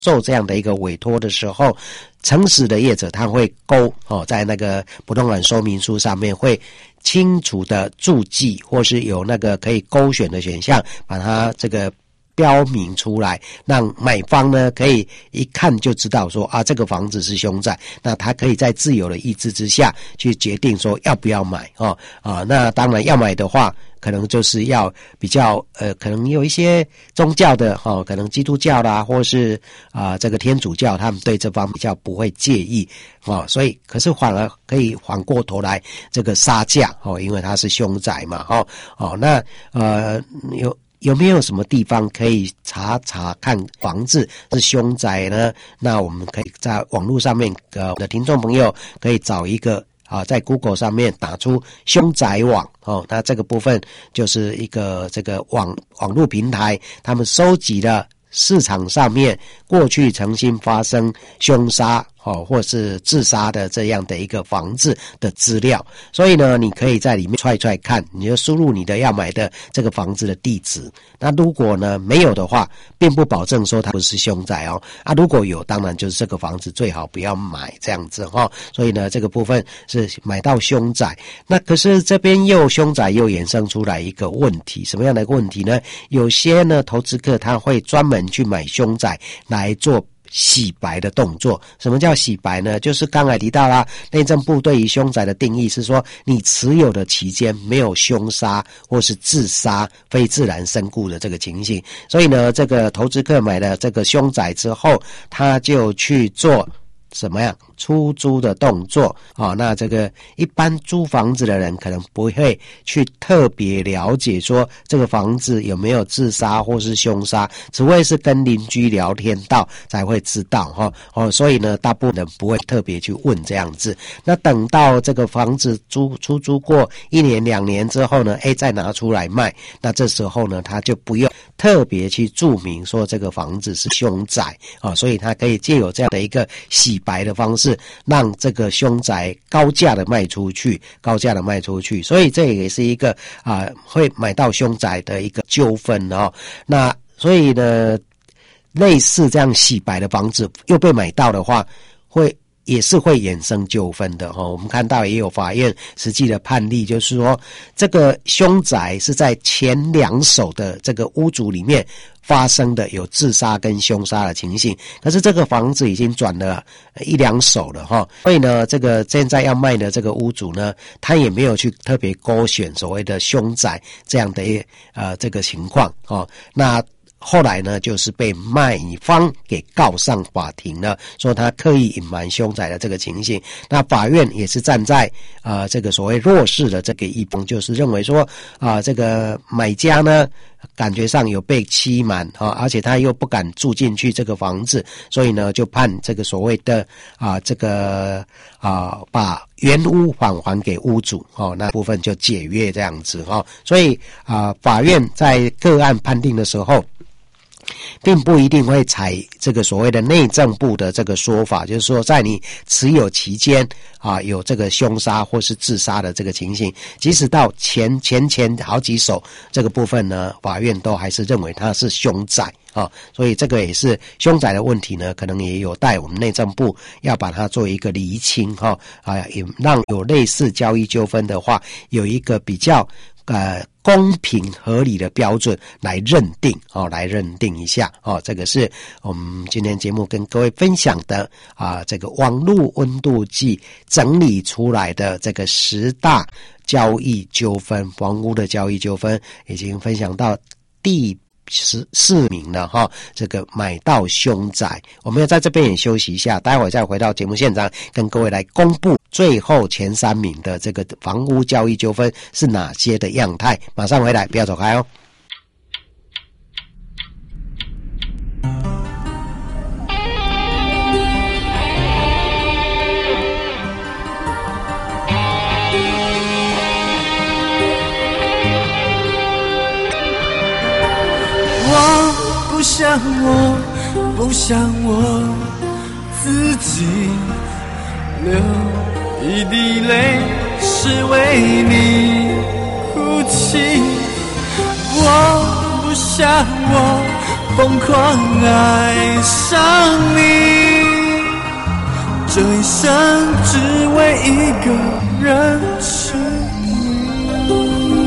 做这样的一个委托的时候，诚实的业者他会勾在那个不动产说明书上面会清楚的注记，或是有那个可以勾选的选项，把它这个标明出来，让买方呢可以一看就知道说这个房子是凶宅，那他可以在自由的意志之下去决定说要不要买那当然要买的话，可能就是要比较可能有一些宗教的可能基督教啦，或是这个天主教，他们对这方面比较不会介意所以可是反而可以反过头来这个杀价因为它是凶宅嘛那有没有什么地方可以查看房子是凶宅呢？那我们可以在网络上面我的听众朋友可以找一个在 Google 上面打出凶宅网那这个部分就是一个这个网络平台，他们收集了市场上面过去曾经发生凶杀或是自杀的这样的一个房子的资料，所以呢，你可以在里面踹看，你就输入你的要买的这个房子的地址。那如果呢没有的话，并不保证说它不是凶宅如果有，当然就是这个房子最好不要买这样子所以呢，这个部分是买到凶宅。那可是这边凶宅又衍生出来一个问题，什么样的一个问题呢？有些呢投资客他会专门去买凶宅来做洗白的动作。什么叫洗白呢？就是刚才提到啦，内政部对于凶宅的定义是说，你持有的期间没有凶杀或是自杀、非自然身故的这个情形。所以呢，这个投资客买了这个凶宅之后，他就去做什么样出租的动作那这个一般租房子的人可能不会去特别了解说这个房子有没有自杀或是凶杀，除非是跟邻居聊天到才会知道所以呢，大部分人不会特别去问这样子。那等到这个房子出租过1年2年之后呢再拿出来卖，那这时候呢他就不用特别去注明说这个房子是凶宅所以他可以借由这样的一个洗白的方式，让这个凶宅高价的卖出去，所以这也是一个会买到凶宅的一个纠纷那所以呢，类似这样洗白的房子又被买到的话，也是会衍生纠纷的我们看到也有法院实际的判例，就是说这个凶宅是在前2手的这个屋主里面发生的有自杀跟凶杀的情形，可是这个房子已经转了1、2手了所以呢，这个现在要卖的这个屋主呢，他也没有去特别勾选所谓的凶宅这样的这个情况那后来呢，就是被卖方给告上法庭了，说他刻意隐瞒凶宅的这个情形。那法院也是站在这个所谓弱势的这个一方，就是认为说这个买家呢感觉上有被欺瞒而且他又不敢住进去这个房子，所以呢就判这个所谓的这个把原屋返还给屋主那部分就解约这样子所以法院在个案判定的时候，并不一定会采这个所谓的内政部的这个说法，就是说在你持有期间有这个凶杀或是自杀的这个情形，即使到前好几手这个部分呢，法院都还是认为它是凶宅所以这个也是凶宅的问题呢，可能也有待我们内政部要把它做一个厘清也让有类似交易纠纷的话，有一个比较公平合理的标准来认定一下这个是我们今天节目跟各位分享的这个网络温度计整理出来的这个10大交易纠纷，房屋的交易纠纷已经分享到第14名了这个买到凶宅。我们要在这边也休息一下，待会再回到节目现场跟各位来公布最后前3名的这个房屋交易纠纷是哪些的样态。马上回来，不要走开我不想我自己流一滴泪是为你哭泣，我不想我疯狂爱上你，这一生只为一个人是你。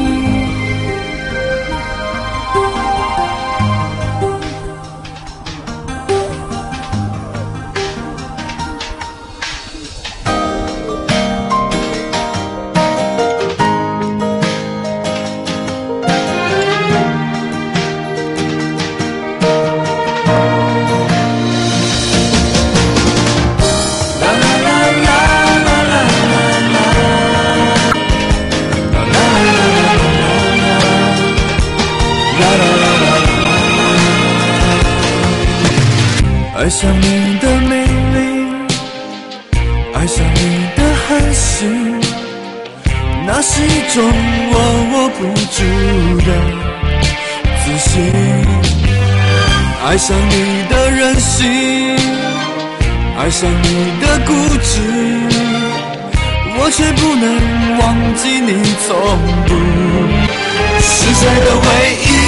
爱上你的美丽，爱上你的狠心，那是一种握不住的自信。爱上你的任性，爱上你的固执，我却不能忘记你从不实在的回忆。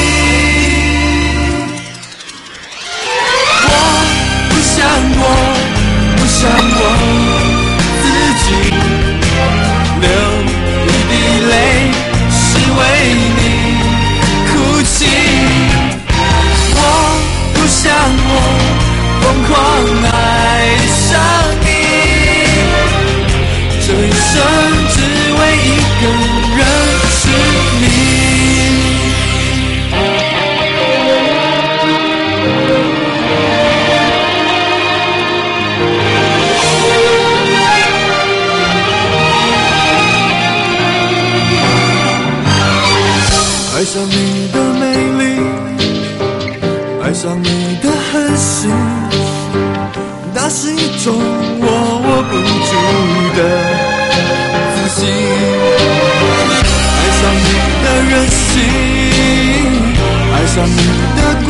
我不想我自己流一滴泪是为你哭泣，我不想我疯狂爱上你，这一生只为一个人是你。爱上你的美丽，爱上你的狠心，那是一种握不住的自信。爱上你的任性，爱上你的固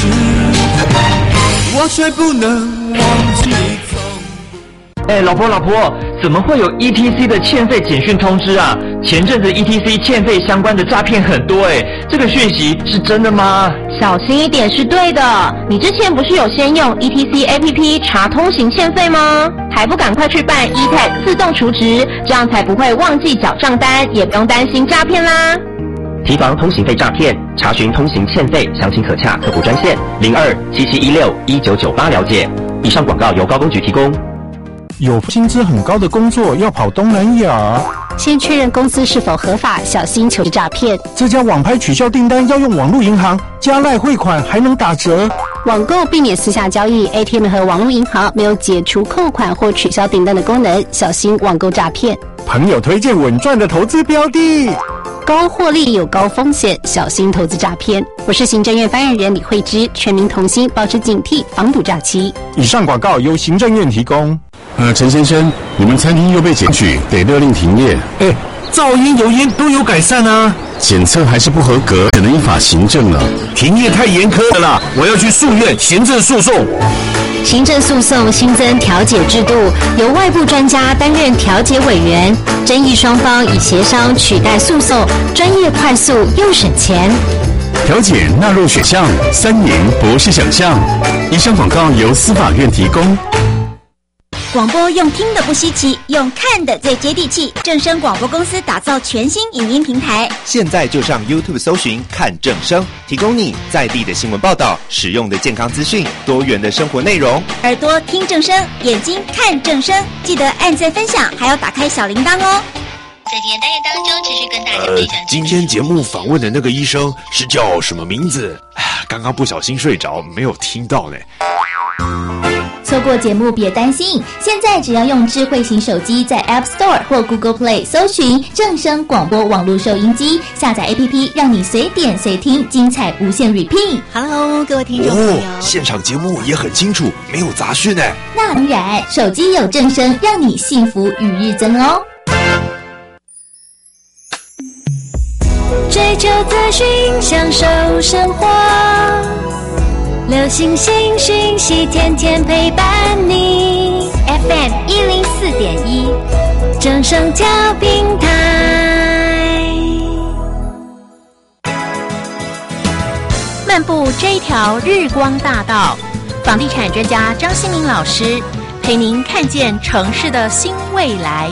执，我却不能忘记你从不。 老婆，怎么会有 ETC 的欠费简讯通知啊？前阵子 ETC 欠费相关的诈骗很多这个讯息是真的吗？ 小心一点是对的。你之前不是有先用 ETC APP 查通行欠费吗？还不赶快去办 eTag 自动储值，这样才不会忘记缴账单，也不用担心诈骗啦。 提防通行费诈骗，查询通行欠费，详情可洽客服专线0277161998了解。以上广告由高工局提供。 有薪资很高的工作要跑东南亚， 先确认公司是否合法，小心求职诈骗。 这家网拍取消订单要用网络银行，加赖汇款还能打折。 网购避免私下交易 ，ATM 和网络银行没有解除扣款或取消订单的功能，小心网购诈骗。 朋友推荐稳赚的投资标的， 高获利有高风险，小心投资诈骗。我是行政院发言人李慧芝，全民同心，保持警惕，防堵诈欺。 以上广告由行政院提供。 陈先生，你们餐厅又被检举，得勒令停业。 噪音、油烟都有改善啊， 检测还是不合格，只能依法行政了。 停业太严苛了啦，我要去诉愿行政诉讼。 行政诉讼新增调解制度，由外部专家担任调解委员，争议双方以协商取代诉讼，专业、快速又省钱。 调解纳入选项，3年不是想象。以上广告由司法院提供。 广播用听的不稀奇，用看的最接地气。正声广播公司打造全新影音平台， 现在就上 YouTube 搜寻看正声，提供你在地的新闻报道、实用的健康资讯、多元的生活内容。 耳朵听正声，眼睛看正声，记得按赞分享，还要打开小铃铛哦。 在今天单元当中，持续跟大家分享。 今天节目访问的那个医生是叫什么名字？刚刚不小心睡着，没有听到呢。 错过节目别担心，现在只要用智慧型手机在 App Store 或 Google Play 搜寻正声广播网络收音机，下载 APP 让你随点随听，精彩无限 repeat。Hello， 各位听众朋友， 现场节目也很清楚，没有杂讯呢。 那当然，手机有正声，让你幸福与日增哦。 追求资讯，享受生活。流行新讯息，天天陪伴你。 FM 104.1， 正声调频台。 漫步这一条日光大道，房地产专家张新民老师陪您看见城市的新未来。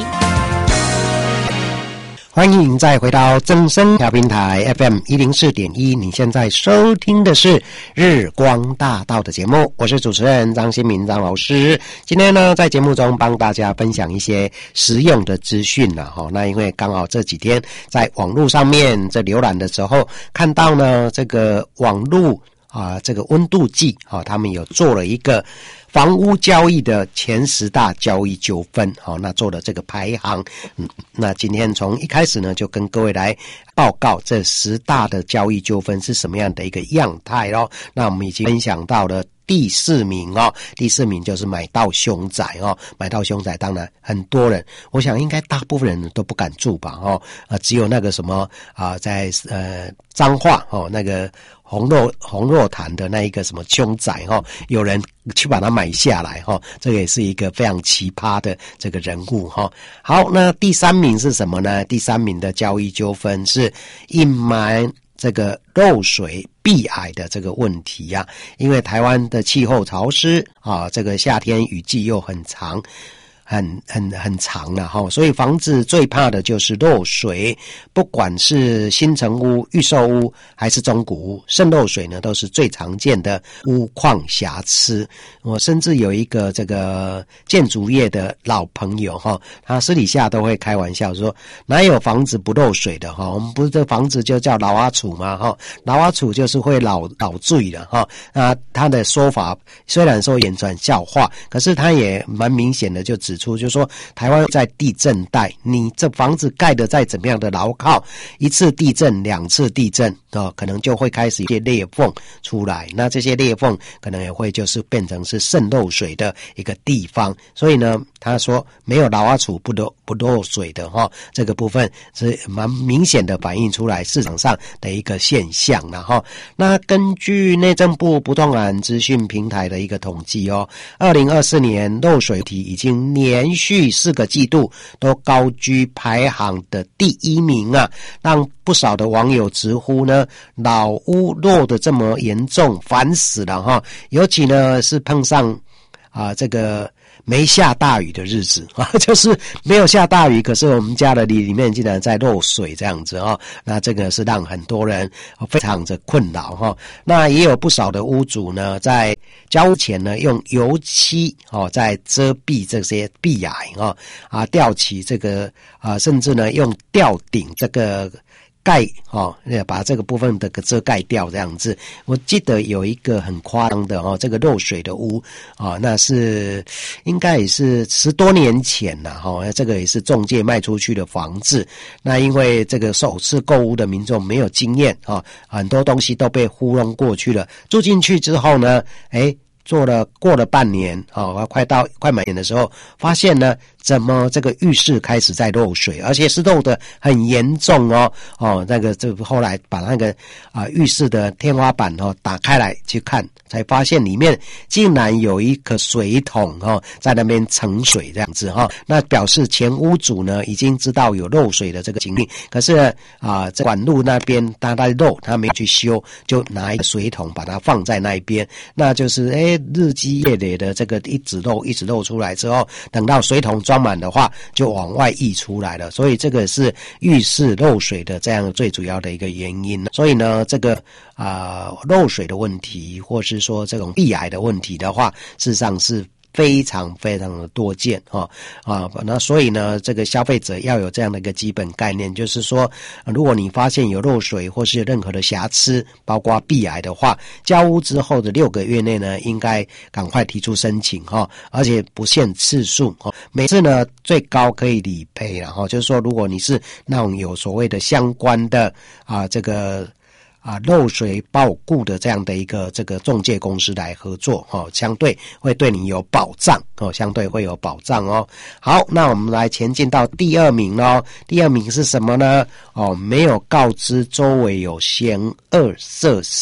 欢迎再回到正声调频台 FM104.1， 你现在收听的是日光大道的节目，我是主持人张新民张老师。今天呢，在节目中帮大家分享一些实用的资讯了哈。那因为刚好这几天在网络上面在浏览的时候，看到呢这个网络这个温度计他们有做了一个房屋交易的前10大交易纠纷，那做了这个排行。那今天从一开始呢，就跟各位来报告这10大的交易纠纷是什么样的一个样态咯。那我们已经分享到了第4名第4名就是买到凶宅买到凶宅，当然很多人，我想应该大部分人都不敢住吧只有那个什么在彰化那个洪若潭的那一个什么凶宅有人去把它买下来这个也是一个非常奇葩的这个人物好，那第3名是什么呢？第3名的交易纠纷是隐瞒这个漏水避癌的这个问题因为台湾的气候潮湿这个夏天雨季又很长很长了所以房子最怕的就是漏水，不管是新成屋、预售屋还是中古屋，渗漏水呢都是最常见的屋况瑕疵。我甚至有一个这个建筑业的老朋友他私底下都会开玩笑说，哪有房子不漏水的我们不是这房子就叫老阿厝吗老阿厝就是会老醉的那他的说法虽然说言传笑话，可是他也蛮明显的就指出，就是说台湾在地震带，你这房子盖的再怎么样的牢靠，一次地震2次地震可能就会开始一些裂缝出来，那这些裂缝可能也会就是变成是渗漏水的一个地方。所以呢，他说没有老阿厝不漏水的这个部分是蛮明显的反映出来市场上的一个现象了那根据内政部不动产资讯平台的一个统计2024年漏水题已经连续4个季度都高居排行的第1名让不少的网友直呼呢，老屋漏得这么严重，烦死了尤其呢是碰上这个没下大雨的日子就是没有下大雨，可是我们家的里面竟然在漏水这样子那这个是让很多人非常的困扰那也有不少的屋主呢，在交屋前呢用油漆在遮蔽这些壁癌吊起这个甚至呢用吊顶这个盖把这个部分的遮盖掉这样子。我记得有一个很夸张的这个漏水的屋那是应该也是10多年前了这个也是仲介卖出去的房子。那因为这个首次购屋的民众没有经验很多东西都被糊弄过去了，住进去之后呢过了半年快满年的时候，发现呢怎么这个浴室开始在漏水，而且是漏得很严重那个这后来把那个浴室的天花板打开来去看，才发现里面竟然有一个水桶在那边盛水这样子那表示前屋主呢已经知道有漏水的这个情形，可是在管路那边他在漏，他没有去修，就拿一个水桶把它放在那边，那就是日积月累的这个一直漏出来之后，等到水桶装满的话就往外溢出来了，所以这个是浴室漏水的这样最主要的一个原因。所以呢这个漏水的问题或是说这种壁癌的问题的话，事实上是非常非常的多见那所以呢这个消费者要有这样的一个基本概念，就是说如果你发现有漏水或是有任何的瑕疵包括壁癌的话，交屋之后的6个月内呢应该赶快提出申请而且不限次数每次呢最高可以理赔就是说如果你是那种有所谓的相关的这个漏水保固的这样的一个这个仲介公司来合作相对会对你有保障相对会有保障好，那我们来前进到第2名第2名是什么呢没有告知周围有嫌恶设施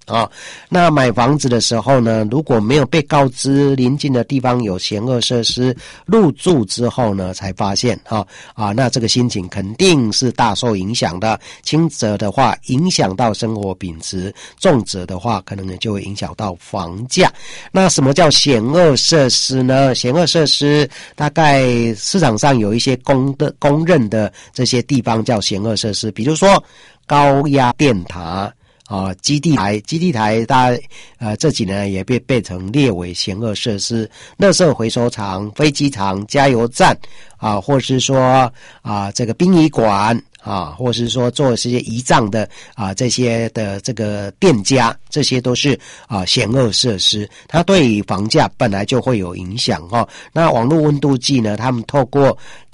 啊。那买房子的时候呢，如果没有被告知邻近的地方有险恶设施，入住之后呢才发现那这个心情肯定是大受影响的。轻则的话影响到生活品质，重则的话可能就会影响到房价。那什么叫险恶设施呢？险恶设施大概市场上有一些公认的这些地方叫险恶设施，比如说高压电塔基地台大家这几年也被列为险恶设施，垃圾回收厂、飞机场、加油站或是说这个殡仪馆或是说做这些仪仗的这些的这个店家，这些都是险恶设施，它对于房价本来就会有影响那网络温度计呢，他们透过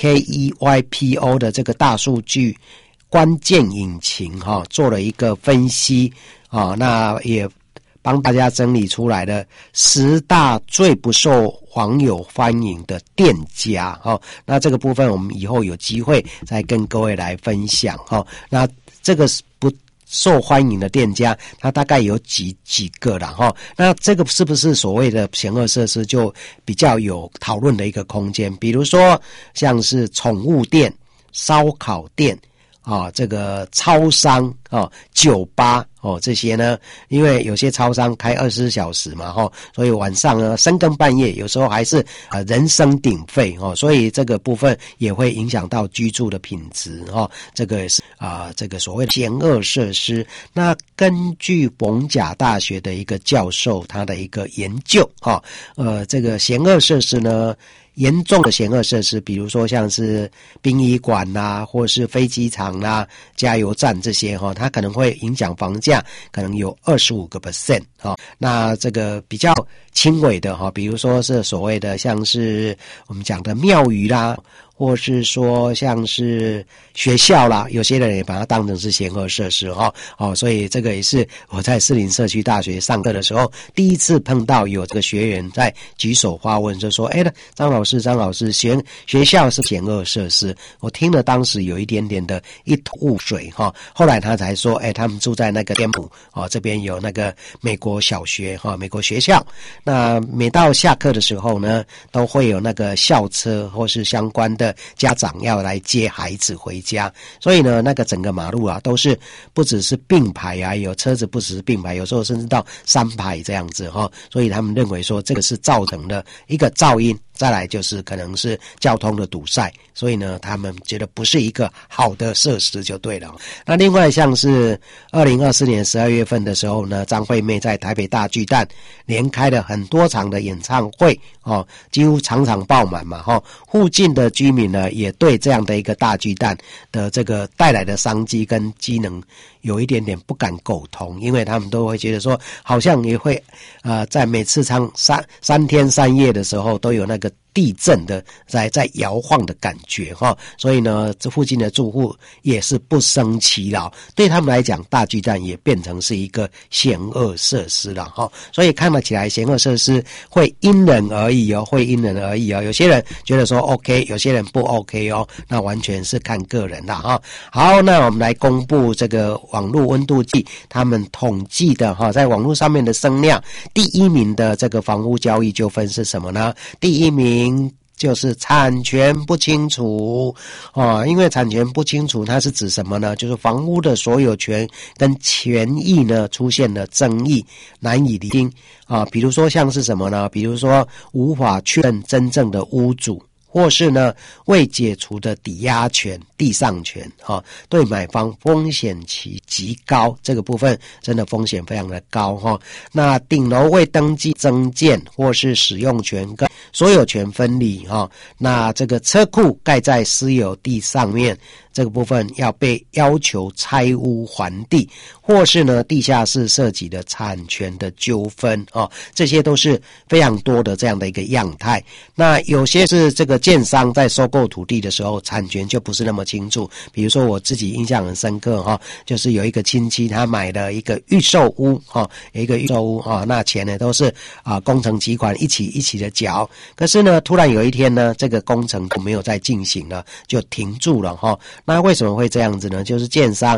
KEYPO 的这个大数据关键引擎做了一个分析那也帮大家整理出来了10大最不受网友欢迎的店家那这个部分我们以后有机会再跟各位来分享那这个不受欢迎的店家它大概有几个啦那这个是不是所谓的险恶设施就比较有讨论的一个空间，比如说像是宠物店、烧烤店这个超商酒吧这些呢，因为有些超商开24小时嘛所以晚上呢深更半夜有时候还是人声鼎沸所以这个部分也会影响到居住的品质这个是这个所谓的险恶设施。那根据逢甲大学的一个教授他的一个研究这个险恶设施呢，严重的险恶设施，比如说像是殡仪馆或是飞机场加油站这些它可能会影响房价，可能有 25% 那这个比较轻微的比如说是所谓的像是我们讲的庙宇啦，或是说像是学校啦，有些人也把它当成是险恶设施所以这个也是我在士林社区大学上课的时候第一次碰到有这个学员在举手发问，就说张老师学校是险恶设施，我听了当时有一点点的一头雾水后来他才说他们住在那个天母这边有那个美国小学美国学校，那每到下课的时候呢都会有那个校车或是相关的家长要来接孩子回家，所以呢那个整个马路都是不只是并排有车子不只是并排，有时候甚至到3排这样子所以他们认为说这个是造成了一个噪音，再来就是可能是交通的堵塞，所以呢他们觉得不是一个好的设施就对了。那另外像是2024年12月份的时候呢，张惠妹在台北大巨蛋连开了很多场的演唱会几乎场场爆满嘛附近的居民呢也对这样的一个大巨蛋的这个带来的商机跟机能有一点点不敢苟同，因为他们都会觉得说好像也会在每次唱3天3夜的时候都有那个地震的在摇晃的感觉所以呢这附近的住户也是不胜其扰，对他们来讲大巨蛋也变成是一个险恶设施了所以看得起来险恶设施会因人而异有些人觉得说 OK， 有些人不 OK 那完全是看个人啦好，那我们来公布这个网络温度计他们统计的在网络上面的声量，第一名的这个房屋交易纠纷是什么呢？第一名就是产权不清楚因为产权不清楚它是指什么呢？就是房屋的所有权跟权益呢出现了争议，难以厘清比如说像是什么呢？比如说无法确认真正的屋主，或是呢未解除的抵押权、地上权对买方风险极高，这个部分真的风险非常的高那顶楼未登记增建或是使用权跟所有权分离那这个车库盖在私有地上面，这个部分要被要求拆屋还地，或是呢地下室涉及的产权的纠纷这些都是非常多的这样的一个样态。那有些是这个建商在收购土地的时候产权就不是那么清楚，比如说我自己印象很深刻就是有一个亲戚他买了一个预售屋有一个预售屋那钱呢都是工程集团一起的缴，可是呢突然有一天呢这个工程就没有再进行了，就停住了那为什么会这样子呢？就是建商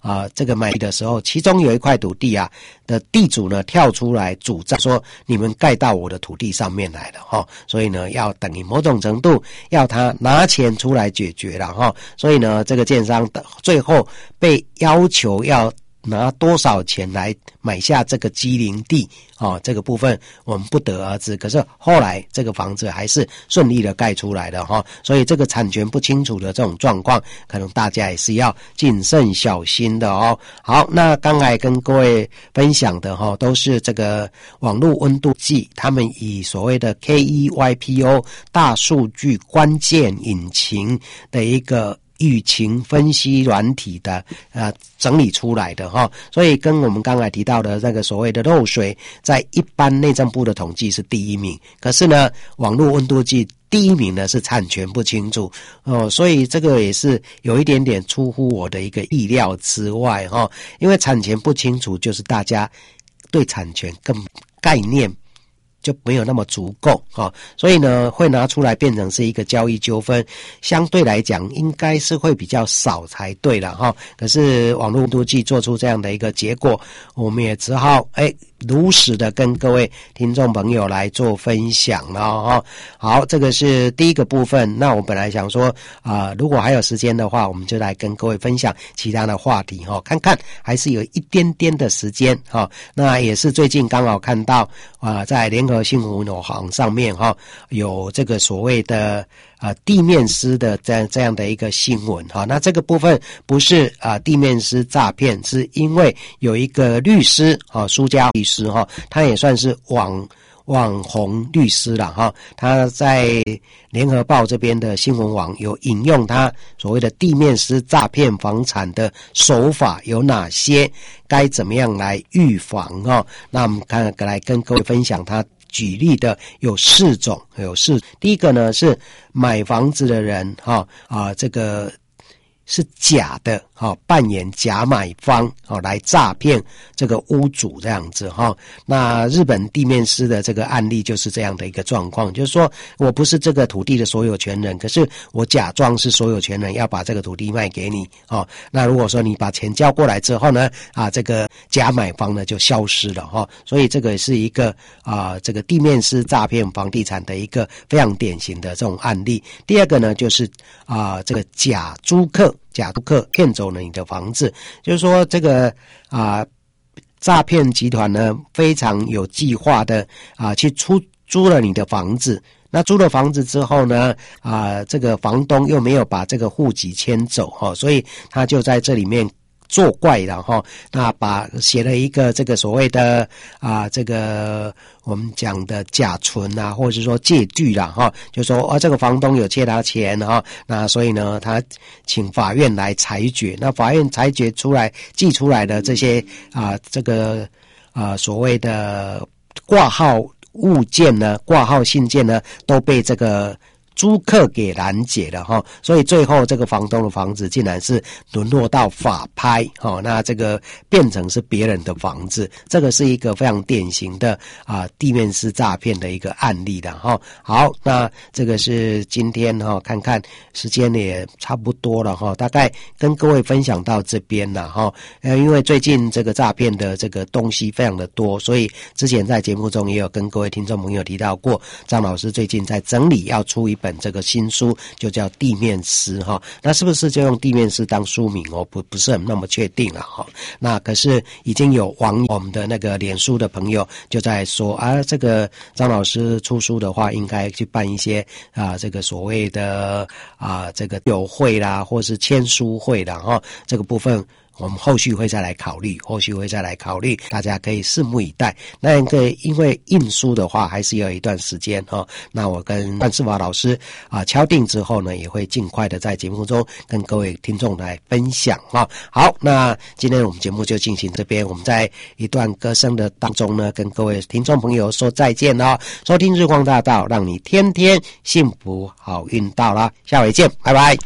这个买地的时候，其中有一块土地啊的地主呢跳出来主张说，你们盖到我的土地上面来了所以呢要等于某种程度要他拿钱出来解决了所以呢这个建商最后被要求要拿多少钱来买下这个畸零地这个部分我们不得而知，可是后来这个房子还是顺利的盖出来了所以这个产权不清楚的这种状况，可能大家也是要谨慎小心的好，那刚才跟各位分享的都是这个网络温度计，他们以所谓的 KEYPO 大数据关键引擎的一个舆情分析软体的整理出来的所以跟我们刚才提到的那个所谓的漏水，在一般内政部的统计是第一名，可是呢网络温度计第一名呢是产权不清楚所以这个也是有一点点出乎我的一个意料之外因为产权不清楚，就是大家对产权更概念就没有那么足够所以呢会拿出来变成是一个交易纠纷，相对来讲应该是会比较少才对了可是网络温度计做出这样的一个结果，我们也只好如实的跟各位听众朋友来做分享了好，这个是第一个部分。那我本来想说如果还有时间的话，我们就来跟各位分享其他的话题看看还是有一点点的时间那也是最近刚好看到在联合新闻网上面有这个所谓的地面师的这样的一个新闻那这个部分不是地面师诈骗，是因为有一个律师苏家律师他也算是网红律师啦他在联合报这边的新闻网有引用他所谓的地面师诈骗房产的手法有哪些，该怎么样来预防那我们来跟各位分享他举例的有4种，第一个呢是买房子的人这个是假的扮演假买方来诈骗这个屋主这样子那日本地面师的这个案例就是这样的一个状况，就是说我不是这个土地的所有权人，可是我假装是所有权人，要把这个土地卖给你那如果说你把钱交过来之后呢这个假买方呢就消失了所以这个是一个这个地面师诈骗房地产的一个非常典型的这种案例。第二个呢就是这个假租客骗走了你的房子，就是说这个诈骗集团呢非常有计划的去租了你的房子，那租了房子之后呢这个房东又没有把这个户籍迁走所以他就在这里面作怪了那写了一个这个所谓的这个我们讲的甲醇或者是说借据啦就说这个房东有欠他钱那所以呢他请法院来裁决，那法院裁决出来寄出来的这些这个所谓的挂号物件呢挂号信件呢都被这个租客给拦截了所以最后这个房东的房子竟然是沦落到法拍那这个变成是别人的房子，这个是一个非常典型的地面师诈骗的一个案例的好，那这个是今天看看时间也差不多了大概跟各位分享到这边了因为最近这个诈骗的这个东西非常的多，所以之前在节目中也有跟各位听众朋友提到过，张老师最近在整理要出一本这个新书，就叫地面师那是不是就用地面师当书名不是很那么确定了那可是已经有我们的那个脸书的朋友就在说这个张老师出书的话应该去办一些这个所谓的这个友会啦或是签书会啦这个部分我们后续会再来考虑，大家可以拭目以待。那因为印书的话还是要一段时间那我跟范世华老师敲定之后呢，也会尽快的在节目中跟各位听众来分享好，那今天我们节目就进行这边，我们在一段歌声的当中呢，跟各位听众朋友说再见收听日光大道，让你天天幸福好运到啦，下回见，拜拜。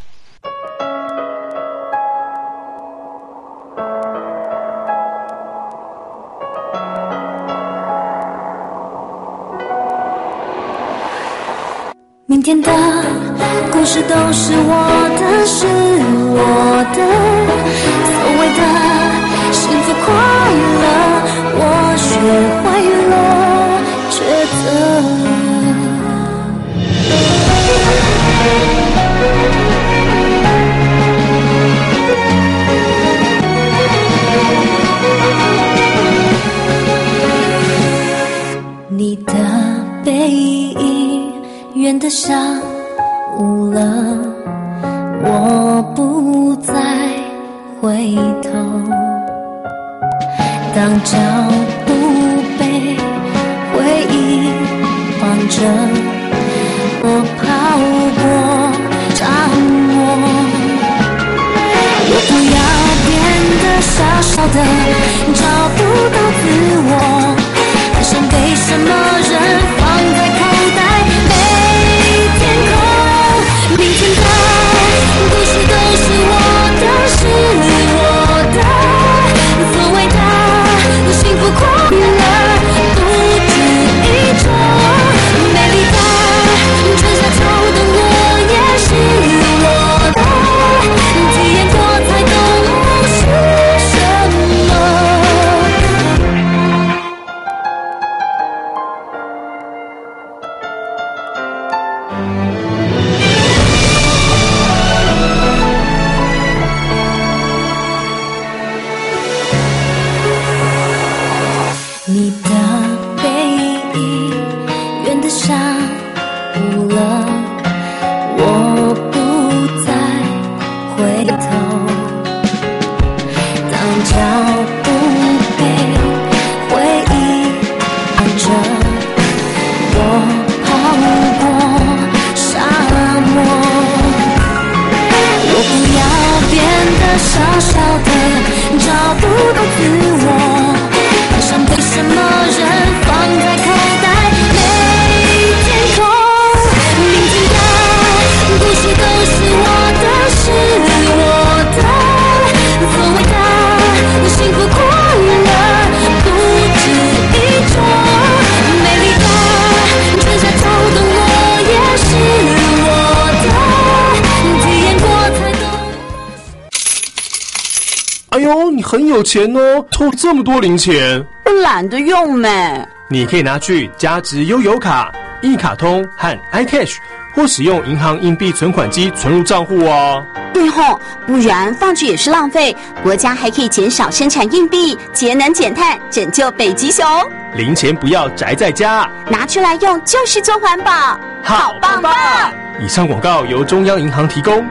明天的故事都是我的，是我的。所谓的幸福快乐，我学会了抉择。你的背影远得像雾了，我不再回头。当脚步被回忆绑着，我跑过掌握。我不要变得小小的，找不到自我，好像被什么人放在口袋，没天空。明天的故事都是我的，是我的，所谓的幸福快乐不止一种。美丽的春夏秋冬，我也是我的，体验过才懂是什么。你的背影远得像雾了，我不再回头。当脚步被回忆绑着，我跑过沙漠。我不要变得小小的，找不到自我，好像被什么人放在口袋，没天空。明天的故事都是我的，是我的，所谓的幸福快乐不止一种。美丽的春夏秋冬，我也是我的，体验过才懂。 哎呦，你很有钱哦，偷这么多零钱。 我懒得用咩。 你可以拿去加值悠游卡、一卡通和 iCash， 或使用银行硬币存款机存入账户哦。 对吼，不然放着也是浪费。国家还可以减少生产硬币，节能减碳，拯救北极熊。 零钱不要宅在家， 拿出来用就是做环保，好棒棒！ 以上广告由中央银行提供。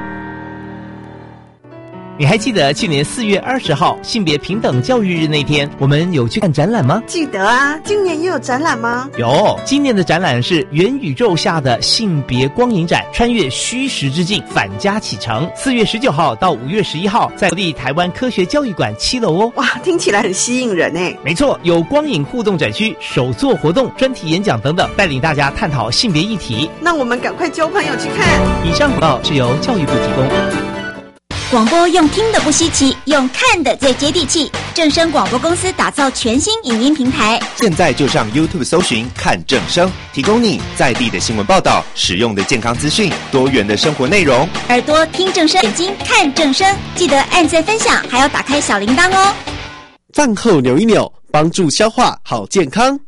你还记得去年4月20号性别平等教育日那天，我们有去看展览吗？ 记得啊，今年也有展览吗？ 有，今年的展览是元宇宙下的性别光影展，穿越虚实之境，返家启程。4月19号到5月11号，在国立台湾科学教育馆7楼哦。 哇，听起来很吸引人诶。 没错，有光影互动展区、手作活动、专题演讲等等，带领大家探讨性别议题。 那我们赶快交朋友去看。 以上广告是由教育部提供。 广播用听的不稀奇，用看的最接地气。正声广播公司打造全新影音平台， 现在就上 YouTube 搜寻看正声，提供你在地的新闻报道、实用的健康资讯、多元的生活内容。 耳朵听正声，眼睛看正声，记得按赞分享，还要打开小铃铛哦。 饭后扭一扭，帮助消化，好健康。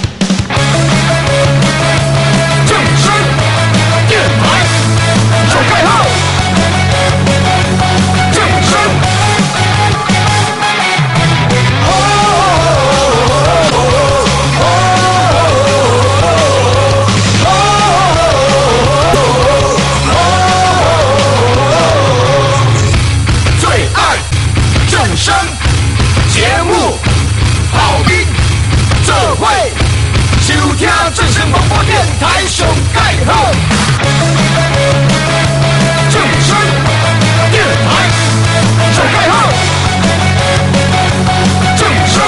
正声电台手盖号。节目好听，这会收听正声广播电台上盖好。正声电台上盖好。正声。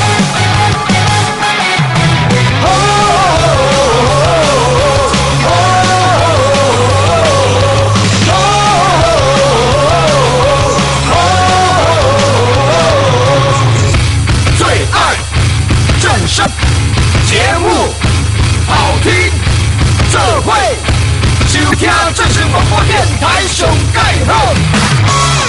节目好听，这会收听正声广播电台上盖好。